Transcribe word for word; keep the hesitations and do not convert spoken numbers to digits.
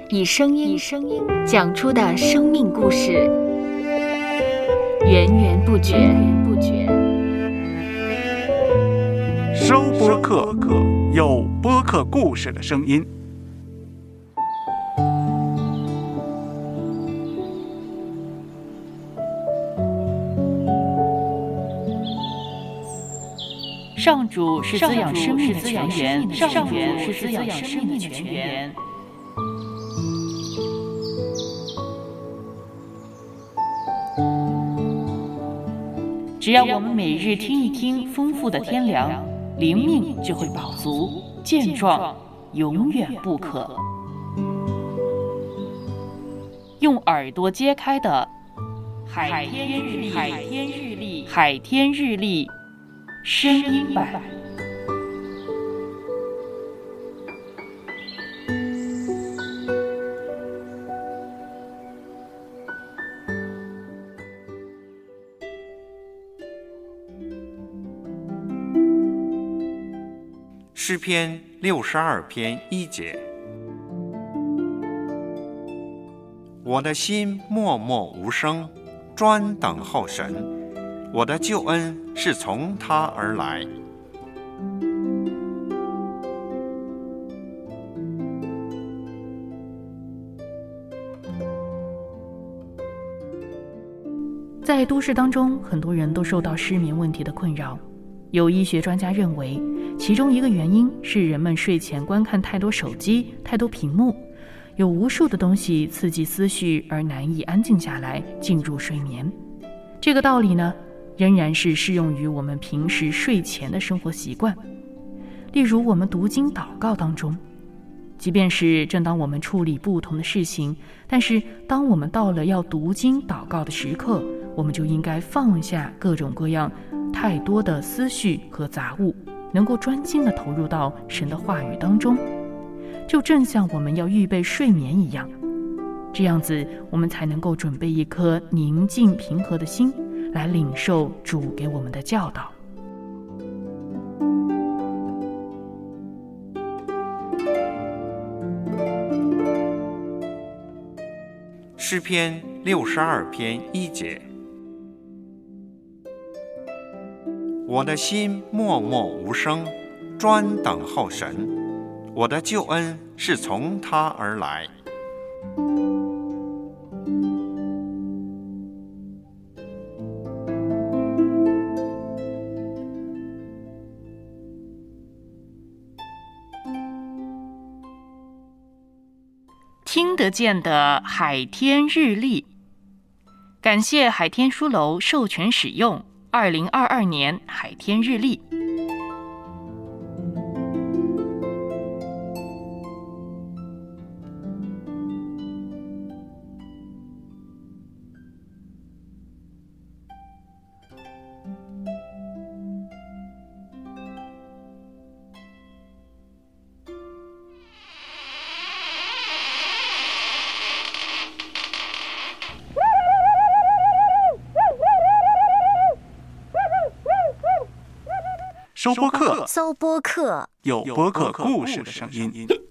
以声音讲出的生命故事，源源不绝。 收播客，有播客故事的声音。 上主是滋养生命的泉源，上主是滋养生命的泉源。只要我们每日听一听丰富的天粮，灵命就会饱足健壮，永远不渴。用耳朵揭开的海天日历，海天日历，海天日历声音版。 诗篇六十二篇一节，我的心默默无声，专等候神，我的救恩是从他而来。 在都市当中，很多人都受到失眠问题的困扰。有医学专家认为，其中一个原因是人们睡前观看太多手机、太多屏幕，有无数的东西刺激思绪而难以安静下来，进入睡眠。这个道理呢，仍然是适用于我们平时睡前的生活习惯。例如我们读经祷告当中，即便是正当我们处理不同的事情，但是当我们到了要读经祷告的时刻，我们就应该放下各种各样太多的思绪和杂物，能够专心地投入到神的话语当中，就正像我们要预备睡眠一样。这样子我们才能够准备一颗宁静平和的心，来领受主给我们的教导。 诗篇六十二篇一节，我的心默默无声，专等候神，我的救恩是从他而来。 听得见的海天日历，感谢海天书楼授权使用二零二二年海天日历。 收播客， 搜播客， 有播客故事的声音。